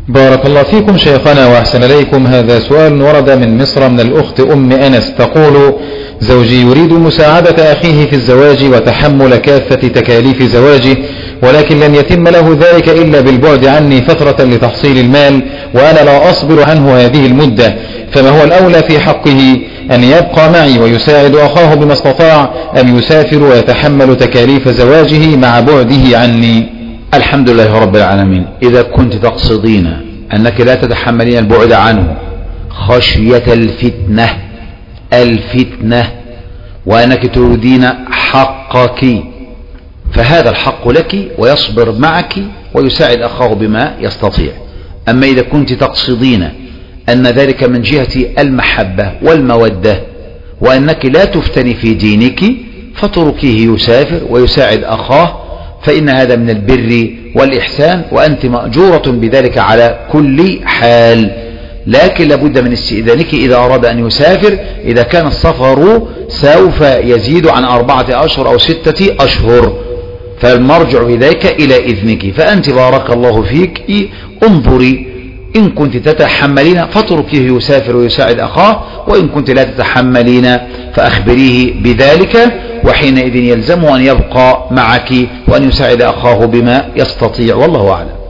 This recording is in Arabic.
بارك الله فيكم شيخنا وأحسن إليكم. هذا سؤال ورد من مصر من الأخت أم أنس تقول: زوجي يريد مساعدة أخيه في الزواج وتحمل كافة تكاليف زواجه، ولكن لن يتم له ذلك إلا بالبعد عني فترة لتحصيل المال، وأنا لا أصبر عنه هذه المدة، فما هو الأولى في حقه؟ أن يبقى معي ويساعد أخاه بما استطاع، أم يسافر ويتحمل تكاليف زواجه مع بعده عني؟ الحمد لله رب العالمين. إذا كنت تقصدين أنك لا تتحملين البعد عنه خشية الفتنة وأنك تريدين حقك، فهذا الحق لك ويصبر معك ويساعد أخاه بما يستطيع. أما إذا كنت تقصدين أن ذلك من جهة المحبة والمودة وأنك لا تفتني في دينك فتركيه يسافر ويساعد أخاه، فإن هذا من البر والإحسان وأنت مأجورة بذلك على كل حال. لكن لابد من استئذانك إذا أراد أن يسافر، إذا كان السفر سوف يزيد عن 4 أشهر أو 6 أشهر، فالمرجع في ذلك إلى إذنك. فأنت بارك الله فيك انظري، إن كنت تتحملين فاتركيه يسافر ويساعد أخاه، وإن كنت لا تتحملين فأخبريه بذلك، وحينئذ يلزمه أن يبقى معك وأن يساعد أخاه بما يستطيع، والله أعلم.